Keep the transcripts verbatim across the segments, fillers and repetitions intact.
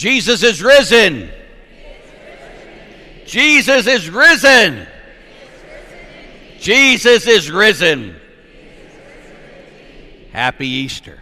Jesus is risen. Jesus is risen. Jesus is risen. Happy Easter.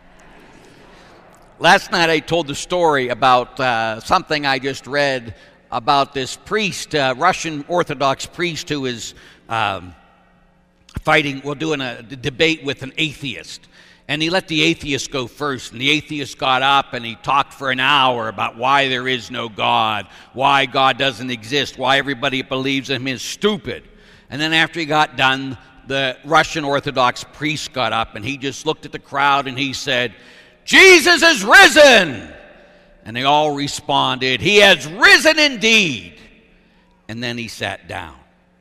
Last night I told the story about uh, something I just read about this priest, uh, Russian Orthodox priest who is um, fighting, well, doing a debate with an atheist. And he let the atheist go first, and the atheist got up and he talked for an hour about why there is no God, why God doesn't exist, why everybody that believes in him is stupid. And then after he got done, the Russian Orthodox priest got up and he just looked at the crowd and he said, Jesus is risen! And they all responded, he has risen indeed. And then he sat down.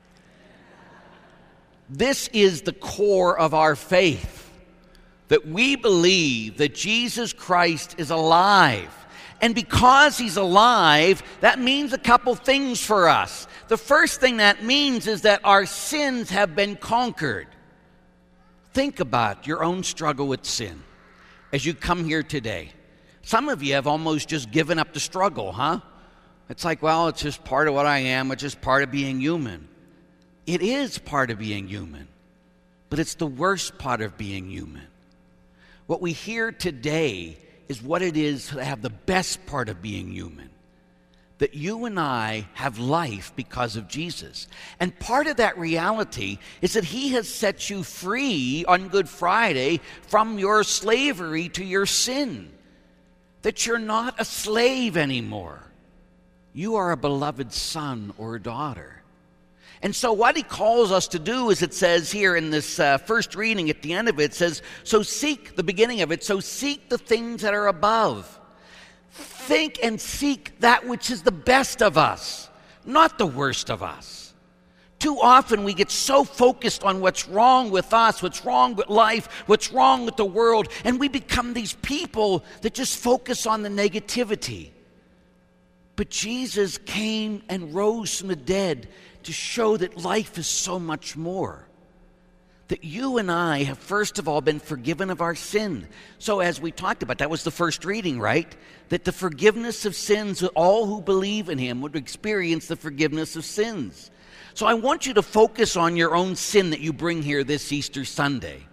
This is the core of our faith. That we believe that Jesus Christ is alive. And because he's alive, that means a couple things for us. The first thing that means is that our sins have been conquered. Think about your own struggle with sin as you come here today. Some of you have almost just given up the struggle, huh? It's like, well, it's just part of what I am. It's just part of being human. It is part of being human, but it's the worst part of being human. What we hear today is what it is to have the best part of being human. That you and I have life because of Jesus. And part of that reality is that he has set you free on Good Friday from your slavery to your sin. That you're not a slave anymore. You are a beloved son or daughter. And so what he calls us to do is, it says here in this uh, first reading at the end of it, it says, so seek, the beginning of it, so seek the things that are above. Think and seek that which is the best of us, not the worst of us. Too often we get so focused on what's wrong with us, what's wrong with life, what's wrong with the world, and we become these people that just focus on the negativity. But Jesus came and rose from the dead to show that life is so much more. That you and I have first of all been forgiven of our sin. So as we talked about, that was the first reading, right? That the forgiveness of sins, all who believe in him would experience the forgiveness of sins. So I want you to focus on your own sin that you bring here this Easter Sunday.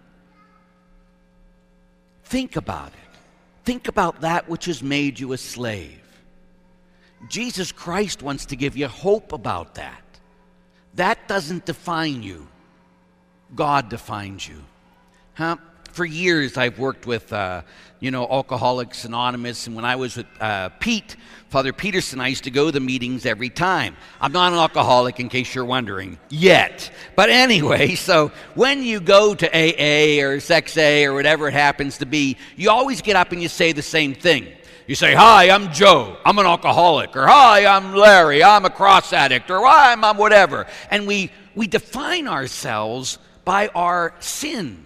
Think about it. Think about that which has made you a slave. Jesus Christ wants to give you hope about that. That doesn't define you. God defines you. Huh? For years I've worked with, uh, you know, Alcoholics Anonymous, and when I was with uh, Pete, Father Peterson, I used to go to the meetings every time. I'm not an alcoholic, in case you're wondering, yet. But anyway, so when you go to A A or Sex A or whatever it happens to be, you always get up and you say the same thing. You say, hi, I'm Joe, I'm an alcoholic, or hi, I'm Larry, I'm a cross addict, or hi, I'm, I'm whatever. And we, we define ourselves by our sin.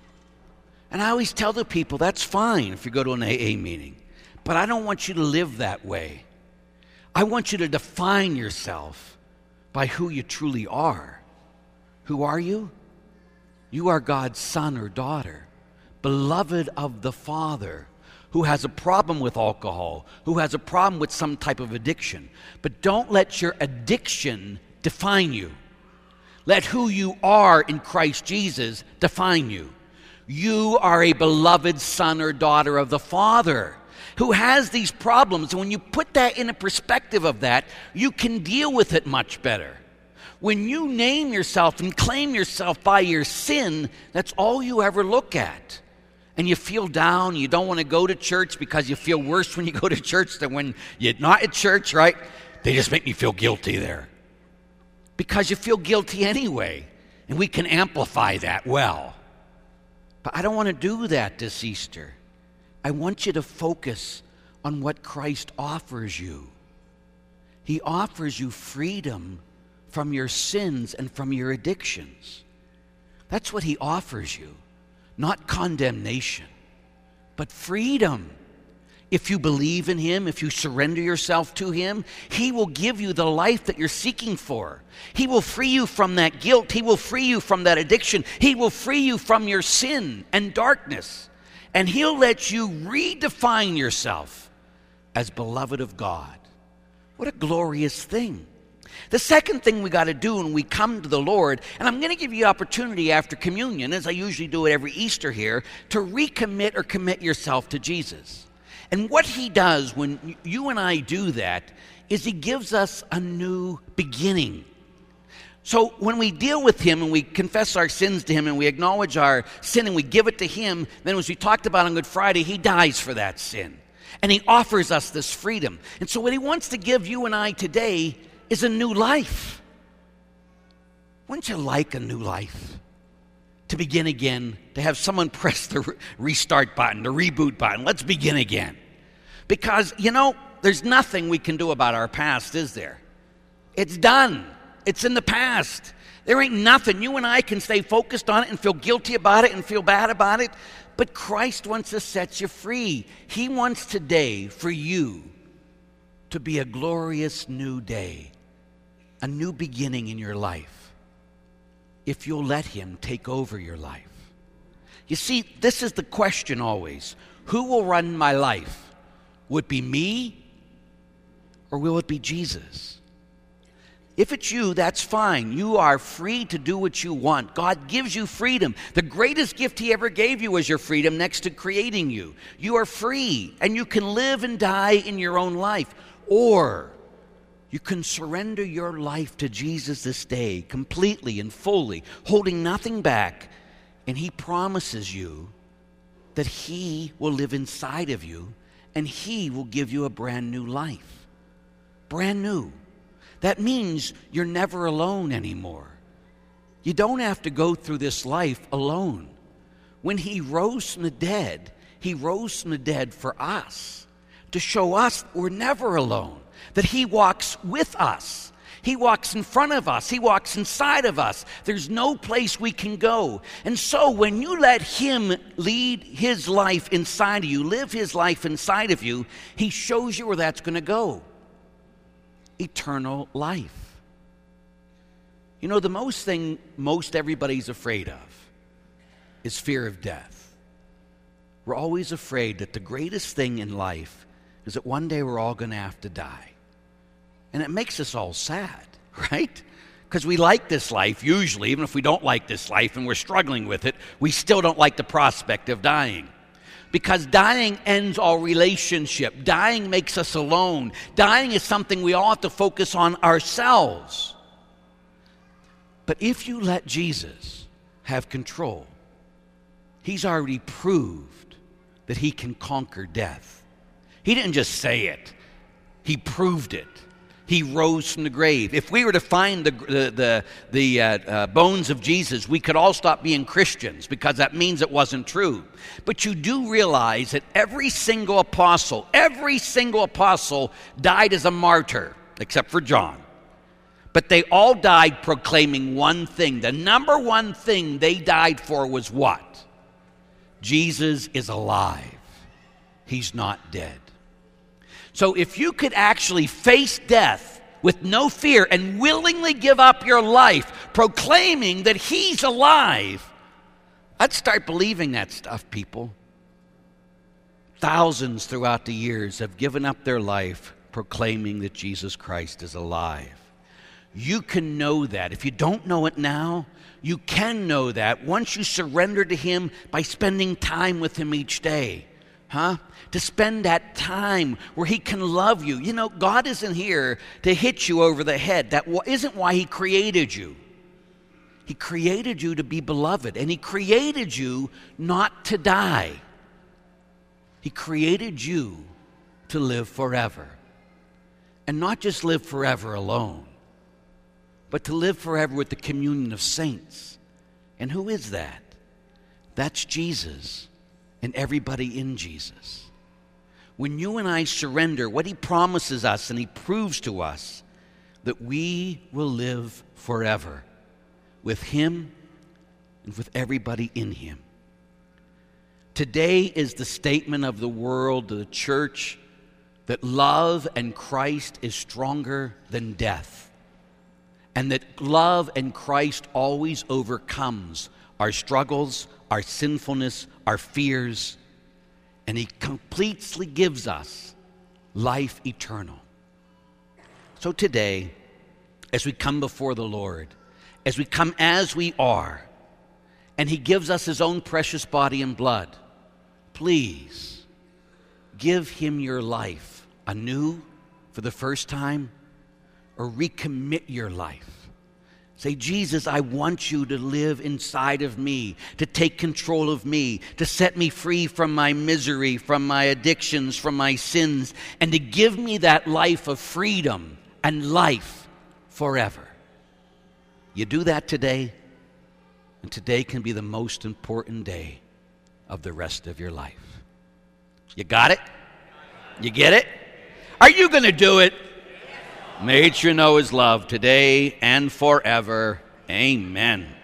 And I always tell the people, that's fine if you go to an A A meeting, but I don't want you to live that way. I want you to define yourself by who you truly are. Who are you? You are God's son or daughter, beloved of the Father, who has a problem with alcohol, who has a problem with some type of addiction. But don't let your addiction define you. Let who you are in Christ Jesus define you. You are a beloved son or daughter of the Father who has these problems. And when you put that in a perspective of that, you can deal with it much better. When you name yourself and claim yourself by your sin, that's all you ever look at. And you feel down, you don't want to go to church because you feel worse when you go to church than when you're not at church, right? They just make me feel guilty there. Because you feel guilty anyway, and we can amplify that well. But I don't want to do that this Easter. I want you to focus on what Christ offers you. He offers you freedom from your sins and from your addictions. That's what he offers you. Not condemnation, but freedom. If you believe in him, if you surrender yourself to him, he will give you the life that you're seeking for. He will free you from that guilt. He will free you from that addiction. He will free you from your sin and darkness. And he'll let you redefine yourself as beloved of God. What a glorious thing. The second thing we got to do when we come to the Lord, and I'm going to give you opportunity after communion, as I usually do it every Easter here, to recommit or commit yourself to Jesus. And what he does when you and I do that is he gives us a new beginning. So when we deal with him and we confess our sins to him and we acknowledge our sin and we give it to him, then as we talked about on Good Friday, he dies for that sin. And he offers us this freedom. And so what he wants to give you and I today is a new life. Wouldn't you like a new life? To begin again, to have someone press the restart button, the reboot button. Let's begin again. Because, you know, there's nothing we can do about our past, is there? It's done. It's in the past. There ain't nothing. You and I can stay focused on it and feel guilty about it and feel bad about it. But Christ wants to set you free. He wants today for you to be a glorious new day, a new beginning in your life, if you'll let him take over your life. You see, this is the question always. Who will run my life? Will it be me or will it be Jesus? If it's you, that's fine. You are free to do what you want. God gives you freedom. The greatest gift he ever gave you was your freedom next to creating you. You are free, and you can live and die in your own life. Or you can surrender your life to Jesus this day, completely and fully, holding nothing back. And he promises you that he will live inside of you, and he will give you a brand new life. Brand new. That means you're never alone anymore. You don't have to go through this life alone. When he rose from the dead, he rose from the dead for us, to show us we're never alone, that he walks with us. He walks in front of us. He walks inside of us. There's no place we can go. And so when you let him lead his life inside of you, live his life inside of you, he shows you where that's going to go. Eternal life. You know, the most thing most everybody's afraid of is fear of death. We're always afraid that the greatest thing in life is that one day we're all going to have to die. And it makes us all sad, right? Because we like this life, usually, even if we don't like this life and we're struggling with it, we still don't like the prospect of dying. Because dying ends all relationship. Dying makes us alone. Dying is something we all have to focus on ourselves. But if you let Jesus have control, he's already proved that he can conquer death. He didn't just say it. He proved it. He rose from the grave. If we were to find the the the, the uh, uh, bones of Jesus, we could all stop being Christians, because that means it wasn't true. But you do realize that every single apostle, every single apostle died as a martyr, except for John. But they all died proclaiming one thing. The number one thing they died for was what? Jesus is alive. He's not dead. So if you could actually face death with no fear and willingly give up your life, proclaiming that he's alive, I'd start believing that stuff, people. Thousands throughout the years have given up their life proclaiming that Jesus Christ is alive. You can know that. If you don't know it now, you can know that once you surrender to him by spending time with him each day. Huh? To spend that time where he can love you. You know, God isn't here to hit you over the head. That isn't why he created you. He created you to be beloved, and he created you not to die. He created you to live forever. And not just live forever alone, but to live forever with the communion of saints. And who is that? That's Jesus and everybody in Jesus. When you and I surrender, what he promises us and he proves to us, that we will live forever with him and with everybody in him. Today is the statement of the world, the church, that love and Christ is stronger than death. And that love and Christ always overcomes our struggles, our sinfulness, our fears. And he completely gives us life eternal. So today, as we come before the Lord, as we come as we are, and he gives us his own precious body and blood, please give him your life anew for the first time, or recommit your life. Say, Jesus, I want you to live inside of me, to take control of me, to set me free from my misery, from my addictions, from my sins, and to give me that life of freedom and life forever. You do that today, and today can be the most important day of the rest of your life. You got it? You get it? Are you going to do it? May you know his love today and forever. Amen.